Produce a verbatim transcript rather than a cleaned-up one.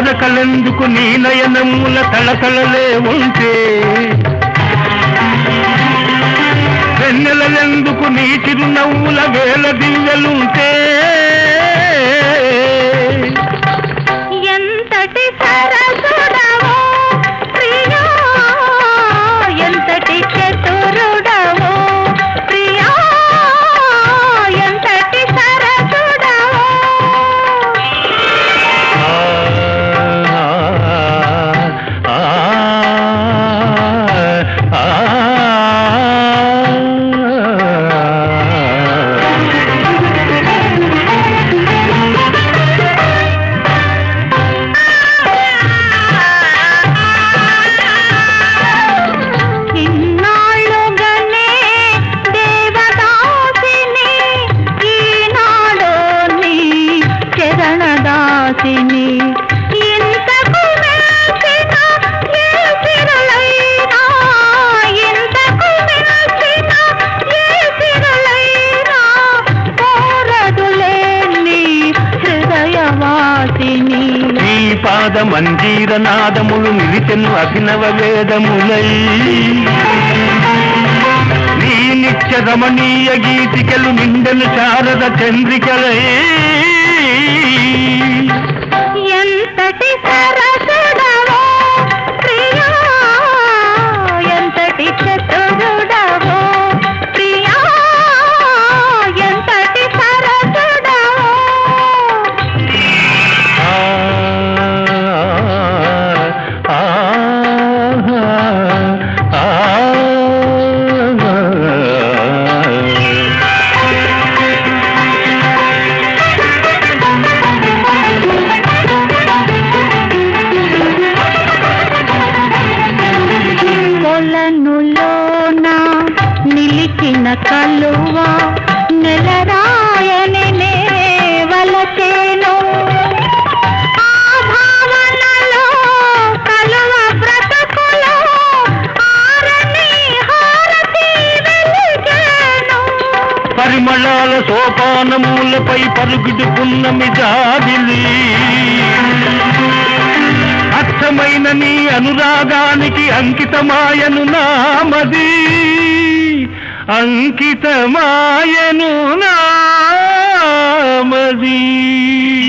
తారకలెందుకు నీ నయనముల తళతళలే ఉంటే, వెన్నెలెందుకు నీ చిరునవ్వుల వేల దివ్యలుంటే, ఎంతటి సరసుడవో ప్రియా, ఎంతటి చతురుడవో ప్రియా, ఎంతటి సరసుడవో. ఇంతకు మెచ్చిన ఏ సిరులైనా, ఇంతకు మెచ్చిన ఏ సిరులైనా కోరదులే నీ హృదయవాసిని. నీ పాద మంజీర నాదములు నిలిచెను అభినవ వేదములై, నీ నిత్య రమణీయ గీతికలు నిండెను శారద చంద్రికలై. ఎంతటి సరసుడవో ప్రియా, ఎంతటి చతురుడవో ప్రియా, ఎంతటి సరసుడవో. నిలిచిన కలువ నెలరాయని వలచేను, ఆ భావనలో కలువ బ్రతుకులో ఆరని హారతి వెలిగేను. పరిమళాల సోపానములపై పరుగుడు పున్నమి జాబిలి, అచ్చమైన నీ అనురాగానికి అంకితమాయను నామది, అంకితమాయను నామది.